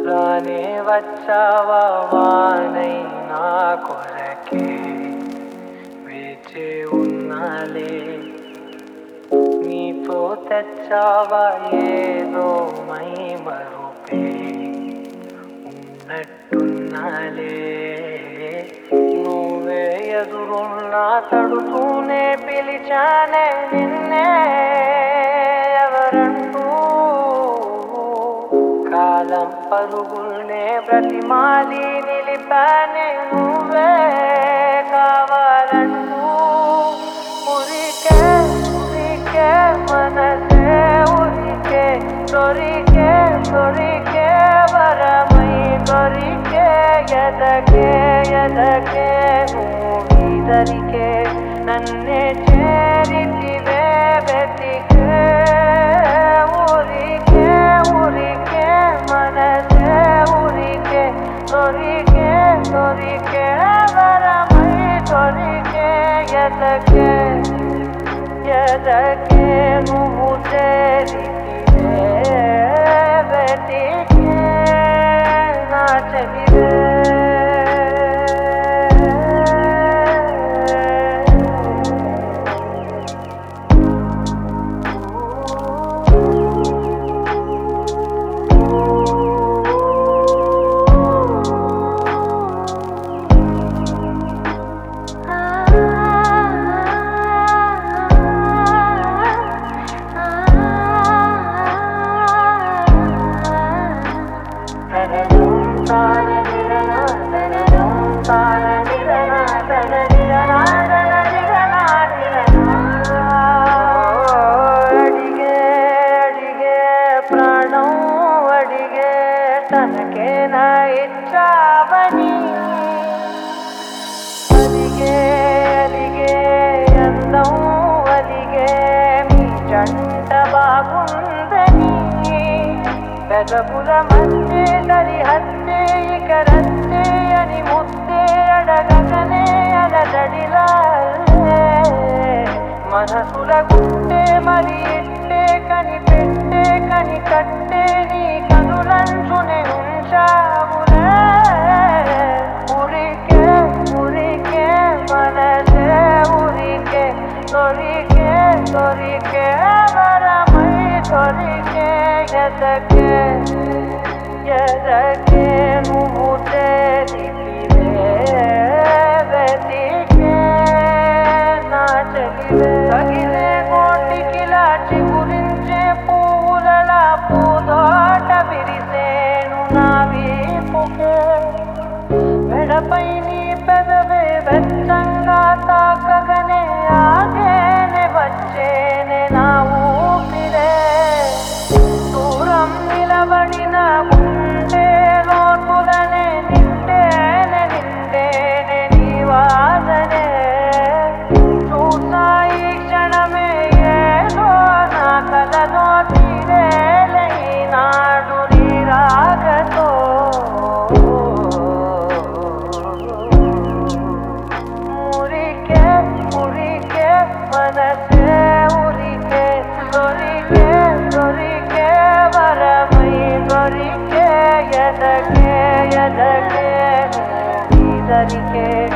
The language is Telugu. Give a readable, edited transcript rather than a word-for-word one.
రానే వచ్చావా వానై నా కొరకే వేచే ఉన్నాలే నీతో తెచ్చావా ఏదో మై మరుపే ఉన్నట్టున్నాలే నువ్వే ఎదురున్నా తడుతూనే పిలిచానే నిన్నే ఎవరంటూ కాలం పరుగుల్నే బ్రతిమాలి నిలిపానే నువ్వే కావాలంటూ ఉరికే ఉరికే మనసే ఉరికే దొరికే దొరికే వరమై దొరికే ఎదకే ఎదకే నువ్వీదరికే నన్నే చేరితివే వెతికే ఉరికే ఉరికే మనసే ఉరికే దొరికే దొరికే వరమై దొరికే ఎదకే ఎదకే నువ్వు చేరితివే వెతికే నా చెలివే ప్రాణం అడిగే తనకేనా ఇచ్చావని అలిగే అలిగే అందం అలిగే మీ జంట బాగుందని పెదపుల మధ్య సరిహద్దే ఇక రద్దే అని ముద్దే అడగగనే అలజడిలాలే మనసుల గుట్టే మరి ఇట్టే కనిపెట్టే కని కట్టే నీ కనులంచునే ఉంచావులే ఉరికే ఉరికే మనసే ఉరికే దొరికే దొరికే వరమై దొరికే ఎదకే ఎదకే నువ్వు చేరితివే వెతికే నా చెలివే తగిలే కోటికిలా చిగురించే పూలలా పూదోట విరిసేను నా వీపుకే మెడపై నీ పెదవే వెచ్చంగా తాకగనే ఆగేనే వచ్చేనే నా ఊపిరే దూరం నిలబడిన గుండె లోతులనే నిండేనే నిండేనే నీ వాదనే చూసా ఈ క్షణమే ఏదో నా కలలో తీరేలే నాడు నీ రాగతో ఉరికే ఉరికే మనసే ఉరికే దొరికే దొరికే వరమై దొరికే ఎదకే ఎదకే నువ్వీదరికే